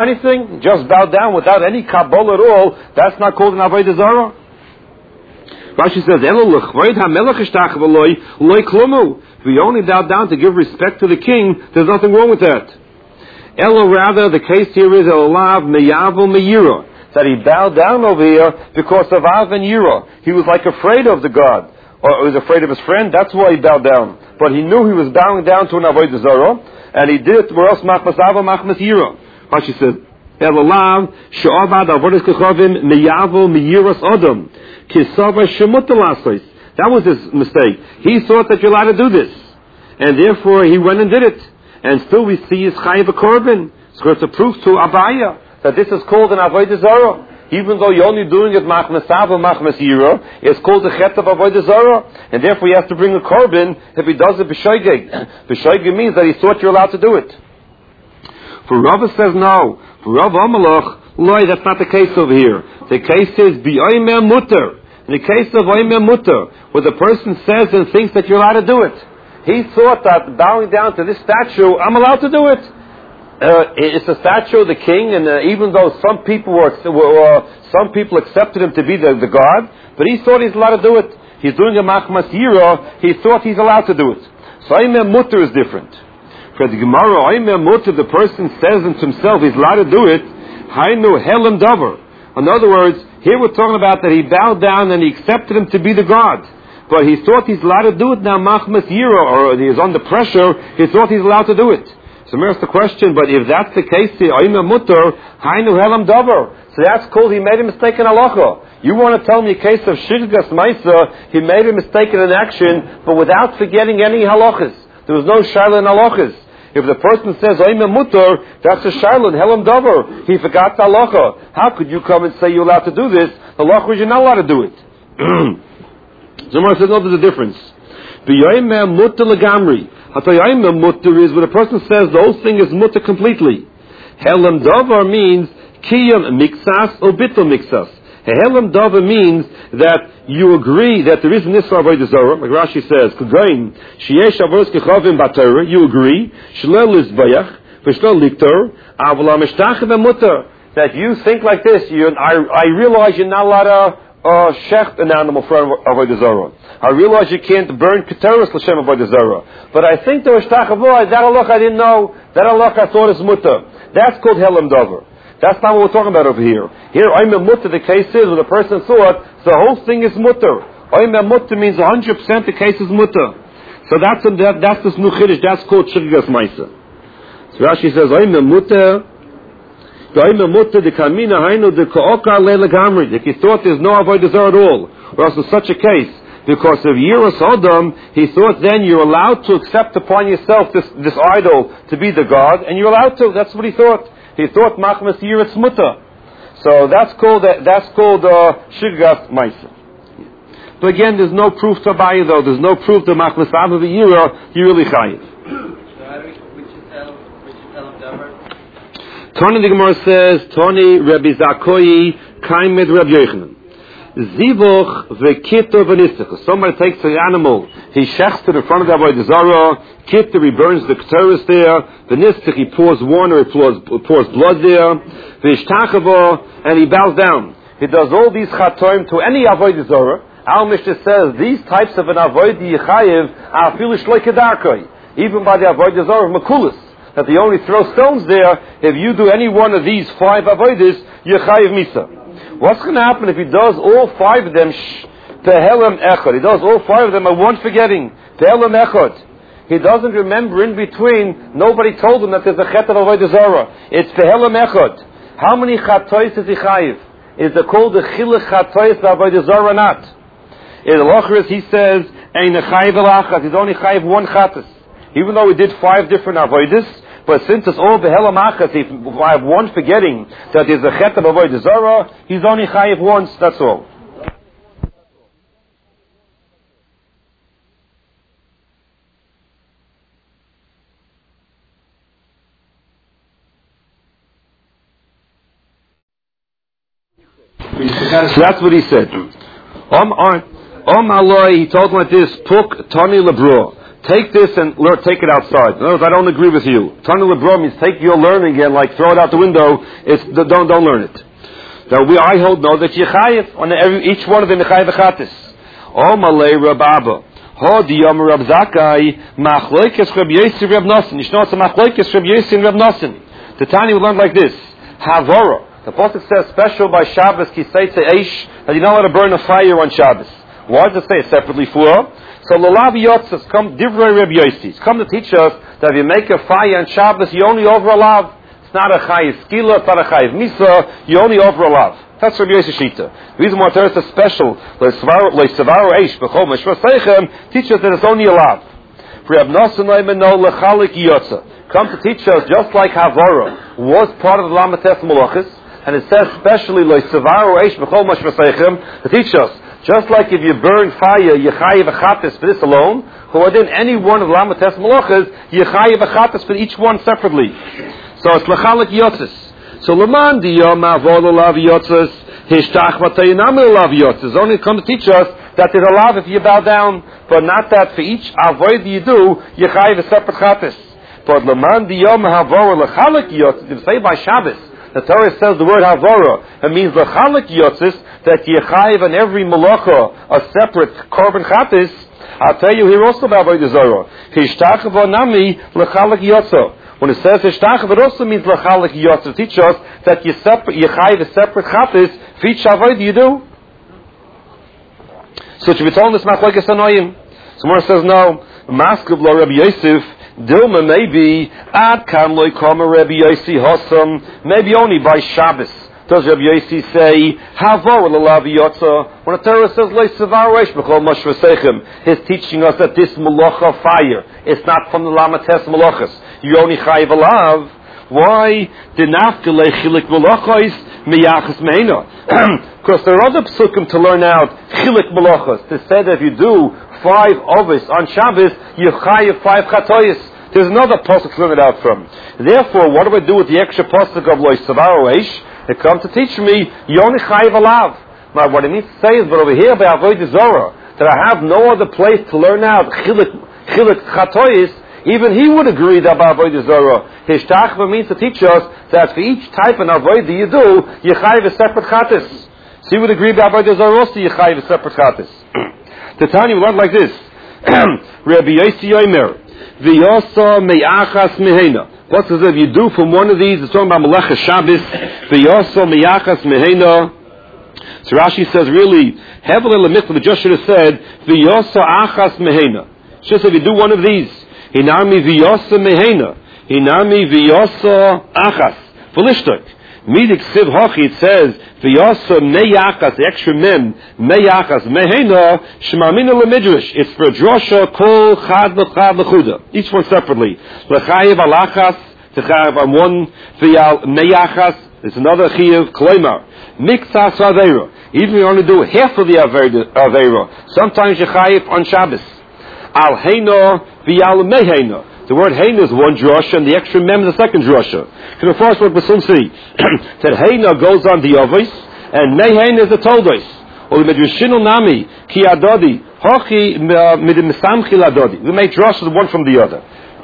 anything, just bow down without any kabbalah at all, that's not called an avodah zarah. Rashi says, if we only bow down to give respect to the king, there's nothing wrong with that. Elo, rather, the case here is Elav Meyavel Meyira, that he bowed down over here because of Av and Yira. He was like afraid of the God, or he was afraid of his friend, that's why he bowed down. But he knew he was bowing down to an avodah zarah, and he did it where else machmas Av and machmas Yira. Rashi says, Elav She'avad Avodas Kechavim Meyavel Meyiras Adam Kisava Shemutalasois. That was his mistake. He thought that you're allowed to do this, and therefore he went and did it. And still we see his chayiv a korban. So it's a proof to Abaya that this is called an avodah zarah. Even though you're only doing it machmas Av or machmas Yira, it's called the chet of avodah zarah. And therefore he has to bring a korban if he does it b'shoigeg. B'shoigeg means that he thought you're allowed to do it. For Rava says no. For Rav Amalach, loy, that's not the case over here. The case is b'oimer mutter. In the case of oimer mutter, where the person says and thinks that you're allowed to do it. He thought that bowing down to this statue, I'm allowed to do it. It's a statue of the king, and even though some people accepted him to be the god, but he thought he's allowed to do it. He's doing a machmas yira. He thought he's allowed to do it. So oimer mutter is different. For the Gemara, oimer mutter, the person says to himself he's allowed to do it. Hainu helam davar. In other words, here we're talking about that he bowed down and he accepted him to be the god. But he thought he's allowed to do it now, machmas yira, or he's under pressure, he thought he's allowed to do it. So here's the question, but if that's the case, oimer mutter, hainu helam davar. So that's called he made a mistake in halacha. You want to tell me a case of shirgas maisa, he made a mistake in an action, but without forgetting any halachas. There was no shaila in halachas. If the person says oimer mutter, that's a shaila in helam davar. He forgot the halacha. How could you come and say you're allowed to do this? The halacha is you're not allowed to do it. Zomar says, no, there's a difference. B'yoymer mutter legamri. Hatayoymer mutter is when a person says the whole thing is mutter completely. Helam davar means kiyam mixas or bittul mixas. Helam davar means that you agree that there is an isra avodah zarah, like Rashi says, Kudrain, sheyesh avodas kechavim b'Torah, you agree, shlel lizbayach, v'shlel liktor, avla mishtachim mutter. That you think like this, I realize you're not allowed to shecht an animal for avodah zarah. I realize you can't burn keteros l'shem avodah zarah. But I think there was tachavoy, that halach I didn't know, that halach I thought is mutter. That's called helam davar. That's not what we're talking about over here. Here, oimer mutter, the case is when the person thought the whole thing is mutter. Oimer mutter means 100% the case is mutter. So that's the new chiddush. That's called shirgas maisa. So Rashi says oimer mutter. The oimer mutter the kamina hainu the kookar le'legamri. If he thought there's no avodah zarah at all, or else in such a case, because of yiras adam, he thought then you're allowed to accept upon yourself this idol to be the god, and you're allowed to. That's what he thought. He thought machmas yiras mutter. So that's called shirgas maisa. But again, there's no proof to Abaye though. There's no proof to machmas av yira. You really chayiv. So how do we tell him davar? Tony the Gemara says, Tony Rabbi Zakoi Kaimed Rabbi Yochanan. Zivuch v'kito v'nisach. Somebody takes the animal, he shechts to the front of the avodah zarah, kito, he burns the keteris there, v'nisach, he pours water, he pours blood there, v'ishtachavo, and he bows down. He does all these chatoim to any avodah zarah. Our Mishnah says these types of an avodah yichayiv are afilu shloi kedarkoi, even by the avodah zarah of makulis, that they only throw stones there. If you do any one of these 5 avodas, yichayiv misa. What's going to happen if he does all 5 of them tehelam echad? He does all 5 of them at one forgetting. Tehelam echad. He doesn't remember in between. Nobody told him that there's a chet of avodah zarah. It's tehelam echad. How many chatois is he chayiv? Is it called the chilach chatois of avodah zarah or not? In the Lachris he says, ein chayiv elachas. He's only chayiv 1 chatas. Even though he did 5 different avodas, but since it's all behelam achas, if I have one forgetting that there's a chet of avodah zarah, he's only chayiv once. That's all. So that's what he said. Aloi, he told him like this: Puk Tani Lebro. take this and take it outside. In other words, I don't agree with you. Tana lebro means take your learning and throw it out the window. Don't learn it. Now I hold that Yechayev on each one of them Yechayev Chatis. O Malay Rab Abba. Ho Diyam Rab Zakai Machloikes Rab Yossi Rab Nosson. You know it's a Machloikes Rab Yossi and Rab Nosson. The Tani will learn like this. Havora. The Pasuk says special by Shabbos Kisei Eish that you're not allowed to burn a fire on Shabbos. Why does it say it separately for? So Lulav Yotzes come Divrei Reb Yossi. Come to teach us that if you make a fire on Shabbos, you only over a lav. It's not a chayiv skila, it's not a chayiv misa. You only over a lav. That's Reb Yossi Shita. The reason why there is a special Leisevaru Eish B'chol Meshva Seichem teach us that it's only a lav. For Reb Nosson Leimeno Lechalik Yotza. Come to teach us just like Havara was part of the Lamates Malachis, and it says specially Leisevaru Eish B'chol Meshva Seichem to teach us. Just like if you burn fire, Yechayev Achatis for this alone, or within any one of Lamates Malachas, Yechayev Achatis for each one separately. So it's Lechalik Yotzes. So Laman Diyom Avol Olav Yotzes, Hishtach Vatayinam Olav Yotzes. Only come to teach us that there's a lav if you bow down, but not that for each avoid you do, Yechayev a separate Chatis. But Laman Diyom Avol Lechalik Yotzes, if say by Shabbos, the Torah says the word Havora. It means Lechalik Yotzis, that Yechayev and every Malacha a separate korban chatis. I'll tell you here also about Avodah Zarah. Hishtach Nami Lechalik Yotzo. When it says Hishtach, it also means Lechalik Yotzo. Teach us that Yechayev is separate chatis for each Avodah you do. So should we tell this Machlokes Anoyim? Someone says no. Maskub lo Rabbi Yosef. Dilma maybe ad kan loy kama Rabbi Yossi Hossam, maybe only by Shabbos. Does Rabbi Yossi say Havor l'lav yotza? When a Torah says loy sevar reish b'chol mashva seichem, he's teaching us that this malacha fire is not from the lamates malachas. You only chayiv alav. Why? Dinafke lechilik malachos miyachas meina. Because there are other psukim to learn out chilik malachas. To say that if you do 5 ovis on Shabbos, you chayiv 5 chatoyis. There's another pasuk to learn it out from. Therefore, what do I do with the extra pasuk of loy sevar reish? It comes to teach me you only chayiv alav. Now, what it means to say is, but over here by Avodah Zarah, that I have no other place to learn out chilik chatoyis. Even he would agree that by Avodah Zarah, Hishtachva means to teach us that for each type of avodah you do, you chayiv a separate chatis. So he would agree by Avodah Zarah also you chayiv a separate chatis. The Tanya we learn like this: Rabbi Yossi Yomer, v'yosa me'achas mehena. What says if you do from one of these? It's talking about Melechas Shabbos. V'yosa me'achas mehena. So Rashi says really, heavily in the mitzvah, but just should have said v'yosa achas mehena. Just if you do one of these. Hinami v'yosa mehena. Hinami v'yosa achas. V'lishtok. Midik siv hochi, it says v'yosa meyachas, the extra mem, meyachas mehena, shemamina l'midrash. It's for drosha, kol, chad, l'chad, l'chuda. Each one separately. L'chayiv alachas, t'chayiv on one, v'yal meyachas, it's another chayiv, kloimar. Miktsas aveira. Even if you only do half of the aveira, sometimes you chayiv on Shabbos. Al heina v'yal mehena. The word heina is one drosha, and the extra mem is the second drosha. Because the first word we'll see that heina goes on the ovis, and mehena is the toldos. Or the medrashinu nami ki adodi hochi midim samchi ladodi. We make droshes one from the other.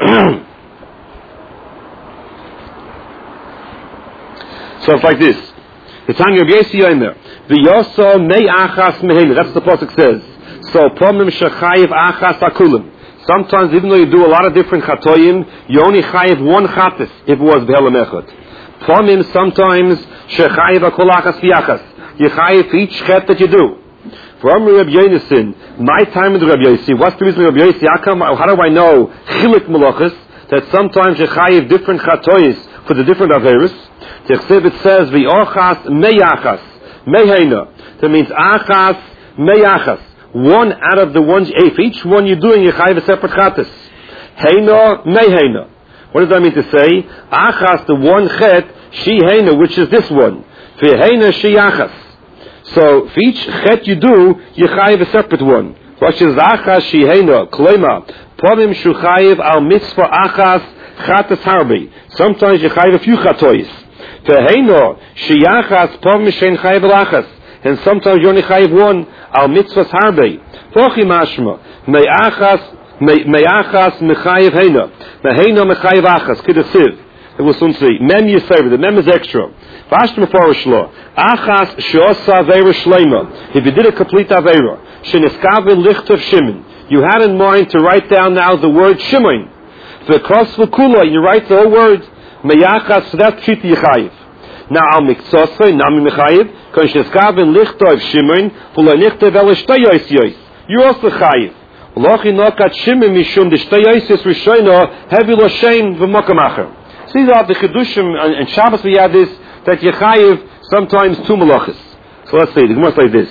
So it's like this. The Tanya of Yossi Yomer v'yosa me'achas mehena. That's what the pasuk says. So pomim shechayiv achas akulim. Sometimes, even though you do a lot of different chatoyim, you only chayiv one chatis if it was b'helam echad. Pomim sometimes shechayiv akol achas v'yachas. You chayiv each chet that you do. For Rabbi Yonason, my time with Rabbi Yossi, what's the reason Rabbi Yossi? How do I know chilik malachas that sometimes you chayiv different chatoyis for the different averis? It says v'ochas meyachas mehena. That means achas meyachas. One out of the ones, for each one you're doing, you chayiv a separate chatas. Heina, meheina. What does that mean to say? Achas, the one chet, she heina, which is this one. For heina, she achas. So, for each chet you do, you chayiv a separate one. Which is achas, she heina, kloima. Pomim shu chayiv al mitzvah achas, chatas harbi. Sometimes you chayiv a few chatois. For heina, she achas, pomim shein chayiv al achas. And sometimes you only chayiv one al mitzvahs harbe. Vochi mashma me'achas Me'achas mechayev heina. Me'heina mechayev achas. Kidasiv. It will soon see. Mem yisayv. The mem is extra. Vashtem afarish law. Achas sheosa aveira shleima. If you did a complete aveira. Sheniskav lichtav Shimon. You had in mind to write down now the word Shimon. V'kos v'kula. You write the whole word. Me'achas. So that's pshit yichayev. Now al miktsosay nami mechayev. Kon sheniskav lichtav Shimon. V'lo nichtav el shtay yois. You're also chayev. Lochi nokat Shimon mishum the shtay yois rishayna heavy lo shein v'mokamacher. So these are the Kedushim, and Shabbos we have this, that Yechayiv sometimes two malachas. So let's say, the Gemara is like this.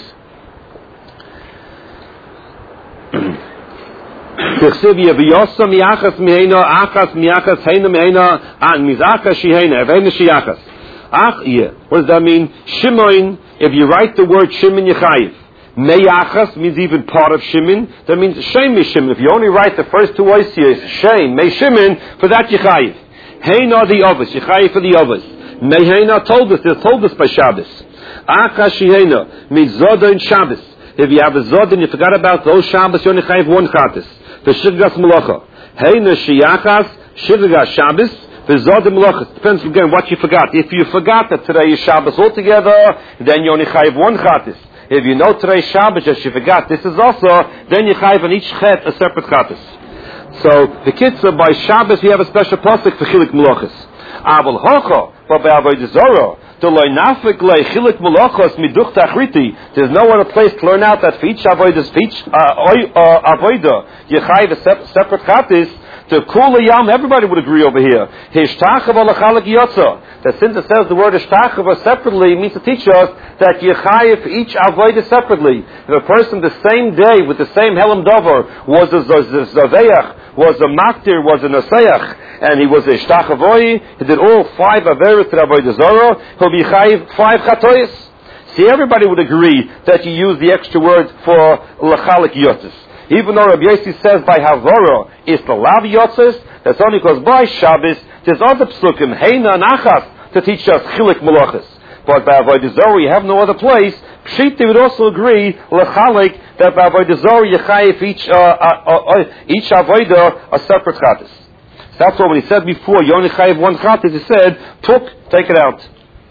Tichsiv Yeviyosam Yachas Mihena, Achas Miyachas Heina Mihena, An Mizachas Shihena, Evena Shiyachas. Ach, yeah. What does that mean? Shimon, if you write the word Shimon Yechayiv, Meyachas means even part of Shimon, that means Shem Shimon. If you only write the first two oisias, Shem, Mei Shimon, for that Yechayiv. Heina the Ovis, Yechayiv for the Ovis. Meheina told us by Shabbos. Akashihena means Zoda in Shabbos. If you have a Zoda and you forgot about those Shabbos, you only chayiv one chatas. The Shirgas Malacha. Heina Shiyachas, Shirgas Shabbos, the Zoda Malacha. Depends again what you forgot. If you forgot that today is Shabbos altogether, then you only chayiv one chatas. If you know today's Shabbos that you forgot, this is also, then you chayiv on each chet a separate chatas. So the kitzah by Shabbos we have a special pasuk for chilik malachos. Aval hocha, but by avodah zarah, to loy nafik lei chilik malachos miduch tachriti. There's no other place to learn out that for each avodah, you chayiv a separate chatis. To kula yam, everybody would agree over here. Hishtachava lachalik yotza. That since it says the word hishtachava separately, it means to teach us that you chayiv each avodah separately. If a person the same day with the same helam dover was a zaveach, was a maktir, was a nasayach, and he was a hishtachavoi, he did all five averos to avodah zarah, he'll be chayiv 5 chatois. See, everybody would agree that you use the extra word for lachalik yotzes. Even though Rabbi Yossi says by Havara is the Lav Yotzes, that's only because by Shabbos there's other psukim, Heina and Achas, to teach us Chilik Malachas. But by Avodah Zarah you have no other place. Pshit, they would also agree, Lechalik, that by Avodah Zarah you chayiv each Avodah a separate chatas. So that's what when he said before, you only chayiv one chatas, he said, take it out.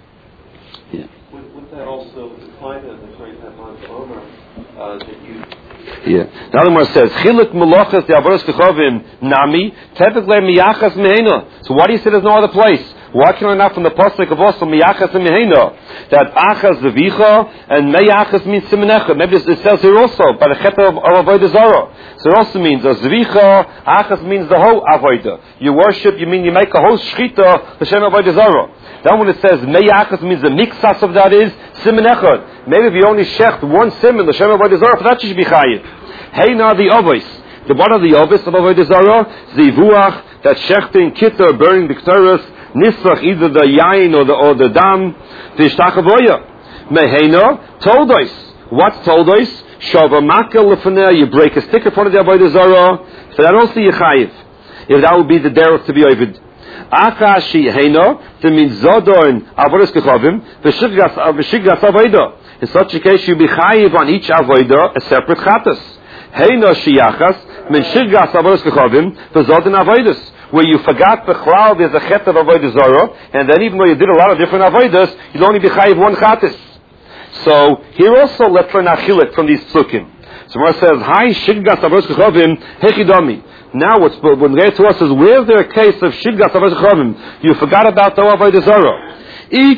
Yeah. Would that also define as a phrase that Omer, that you... Yeah. The other one says, Chilik Malachas, the Avodas Kechovim, Nami, Tevik Le Miyachas Mehena. So why do you say there's no other place? Why can I not from the pasuk of also Miyachas and Mehena? That Achas Zevicha and Meyachas means Simenecha. Maybe it says here also, by the Chet of Avodah Zarah. So it also means a Zevicha, Achas means the whole Avodah. You worship, you mean you make a whole Shchita, the Shem Avodah Zarah. Then when it says Meyachas means the mixas of that is Simenecha. Maybe if you only shecht one Simen, the Shem Avodah Zarah, for that you should be chayiv. Hey, now the Ovis. The one of the Ovis of Avodah Zarah, Zivuach, that shechting, kitter, burning the Ketores, Nisrach, either the Yain or the Dam, the Ishtachavoya. Meheina, Toldois. What's Toldois? Shavamaka Lefaneh, you break a stick in front of the Avodah Zarah, so that also you chayiv. If that would be the derech to be ovid. Akashi Heina, that means Zodon, Avodas Kechovim, V'shigras Avodah. In such a case, you be chayiv on each Avodah a separate chatas. Heina Shiyachas, min Shigras Avodas Kechovim, V'zodon Avodas. Where you forgot the cloud, there's a chet of Avodah Zarah, and then even though you did a lot of different Avodas, you'd only be chayiv one chatas. So, here also, let's learn achilik from these psukim. So, where it says, Hi, Shigras Avodas Kechovim, Hechidami. Now, what's when they to us is, where's there a case of Shigras Avodas Kechovim? You forgot about the Avodah Zarah. If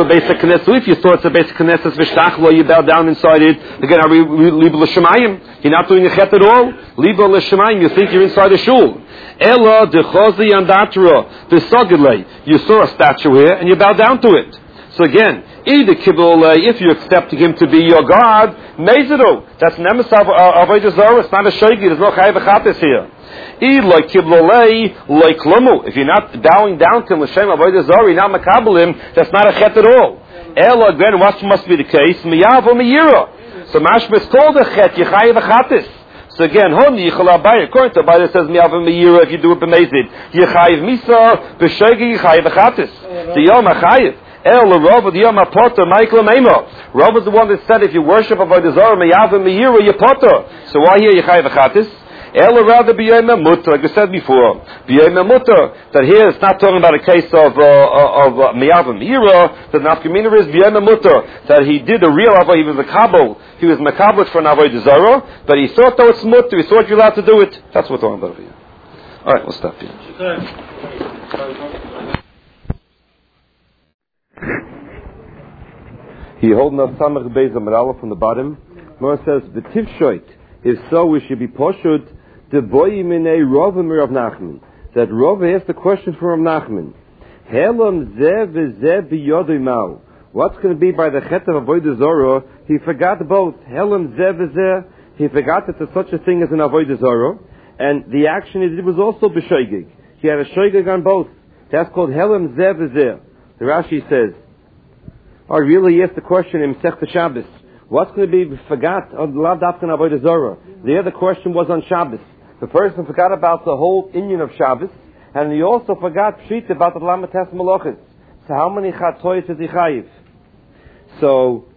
you thought it's a basic knesses v'shtachlo, you bow down inside it. Again, are we liba l'shemayim? You're not doing a chet at all. Liba l'shemayim, you think you're inside a shul. Ela dechozi andatra v'sogilei. You saw a statue here and you bow down to it. So again, either kibbul, if you're accepting him to be your God, mezido. That's nemes avodah zarah. It's not a shogi. There's no chayav chatas here. Like kiblolei, like klumu. If you're not bowing down to him, l'shem avodah zarah, you're not makabelim. That's not a chet at all. Ela again, what must be the case? Miyav or miyira. So mashma is called a chet. Yechayav chatas. So again, honi yichalabai. According to Bible, it says miyav or miyira. If you do it b'mezid, yechayav misa b'shogi yechayav chatas. The yom achayav. El Rav the Yom Potter Michael Meimo. Rav is the one that said if you worship Avodah Zarah Meyav and Meira, you're Potter. So why here Yechayav Chatis? Ela rather b'yom mutter, like we said before, b'yom mutter. That here it's not talking about a case of miyavim ira. The nafkamina is b'yom mutter. That he did a real avodah. He was a kabul. He was makabel for an avodah zara, but he thought though it's mutter. He thought you're allowed to do it. That's what we're talking about here. All right, we'll stop here. He holding up Samach Beis Amrala from the bottom. Mora says the tivshoit. If so, we should be poshut the boy minei Rav and Rav Nachman. That Rav asked the question from Rav Nachman. Helam zev zev biyodei mau. What's going to be by the chet of avodah zara? He forgot both. Helam zev zev. He forgot that there's such a thing as an avodah zara, and the action is it was also b'shoigig. He had a shoigig on both. That's called helam zev zev. The Rashi says. Or really, asked the question in Masechta Shabbos. What's going to be forgot on Lav Dafkan Avodah Zarah? The other question was on Shabbos. The person forgot about the whole Inyan of Shabbos, and he also forgot Pshit about the Lamates Malachis. So how many Chatoyes is he chayiv? So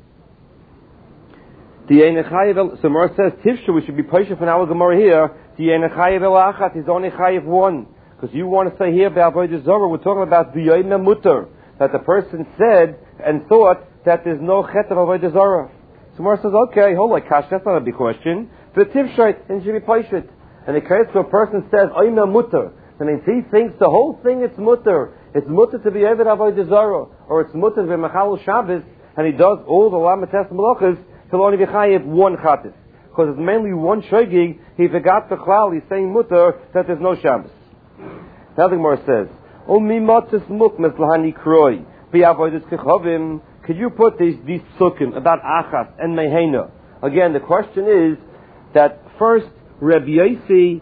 the Enechayiv. So Mar says Tifshu. We should be patient for our Gemara here. The Enechayiv Elachat is only chayiv one, because you want to say here about Avodah Zarah. We're talking about B'yom Mutter, that the person said and thought that there's no chet of avodah zara. So Mar says, okay, hold on, Kash, that's not a big question. The tivshait, and should be paishet. And the case where a person says, Oima mutter, and if he thinks the whole thing it's mutter to be eved avodah zara, or it's mutter to be machal Shabbos, and he does all the lamates malachas, he'll only be chayiv one chatis. Because it's mainly one shoigig, he forgot the chlal, he's saying mutter, that there's no Shabbos. Now the Gemara says, O mimotzes mukmes lahani kroi. Could you put these psukim about achas and mehena? Again, the question is that first Rabbi Yosi.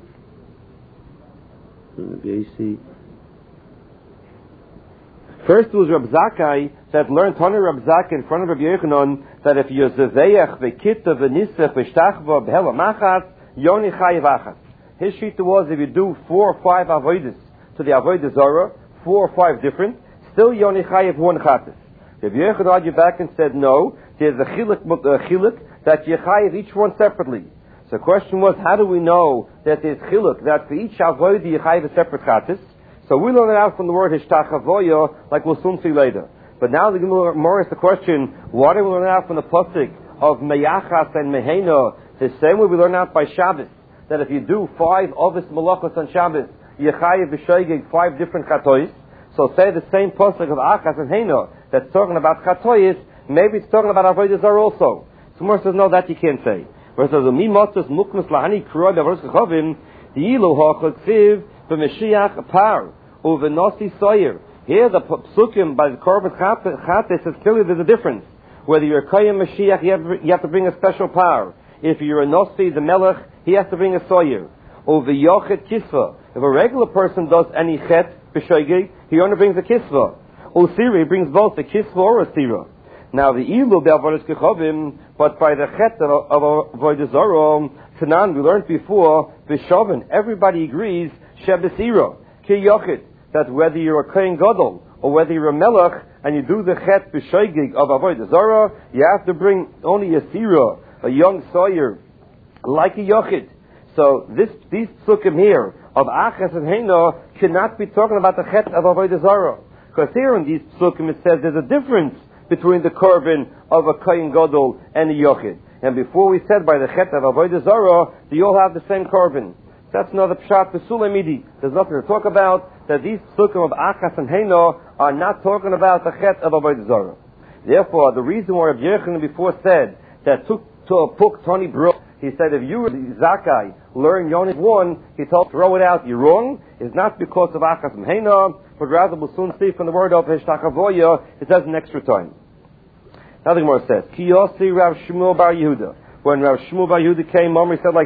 First it was Rab Zakkai that learned Tana Rab Zakkai in front of Rabbi Yochanan that if you're zeveach v'kita v'nisach v'shtachva b'hela machas yoni chayiv achas. His shita was if you do 4 or 5 avodas to the avodah zara, 4 or 5 different, still Yoni Chayev one chatas. If Yechid argued back and said no, there's a chiluk that you chayev each one separately. So the question was, how do we know that there's chiluk that for each avodah you chayev a separate chatas? So we learn it out from the word hishtachavoya, like we'll soon see later. But now the Gemara is the question: why do we learn it out from the pasuk of meyachas and mehena? The same way we learn out by Shabbos that if you do 5 ovis malachos on Shabbos, you chayev b'shoigig 5 different chatois. So say the same pasuk of Achas and Heino that's talking about Chatoyis, maybe it's talking about Avodah Zarah also. So Moshe says, no, that you can't say. Where it says, Mi motzos mukmas lahani kroi b'avodas kachavim, the ilu ha'chotziv b'meshiach par, u'v'nosi soyer. Here the psukim by the Korban Chates says clearly there's a difference. Whether you're a Koyim Mashiach, you have to bring a special par. If you're a Nosi, the Melech, he has to bring a soyer. U'v'yochet kisva. If a regular person does any chet, b'shoigig, he only brings a kisva. Sira, he brings both a kisva or a sira. Now the ilu be'avodas kechavim, but by the chet of avodas zara, Tanan, we learned before, b'shavin, everybody agrees, shebesira, ki yochid, that whether you're a kohen gadol, or whether you're a melech, and you do the chet b'shoigig of avodas zara, you have to bring only a sira, a young sawyer, like a yochid. So these psukim here, of Achas and Heino, cannot be talking about the chet of avodah zara. Because here in these psukim it says there's a difference between the korban of a kohen gadol and a yochid. And before we said by the chet of avodah zara, they all have the same korban. That's another pshat pesula midi. There's nothing to talk about. That these psukim of Achas and Heino are not talking about the chet of avodah zara. Therefore, the reason why Rabbi Yochanan before said that took to a puk Tony Bro, he said if you were Zakkai learn Yonif 1, he told throw it out, you're wrong, is not because of Achas and Heina, but rather we'll soon see from the word of Hishtachavoya, it says an extra time. Now the Gemara says, Ki Yosi Rav Shmuel Bar Yehuda. When Rav Shmuel Bar Yehuda came, Omri said like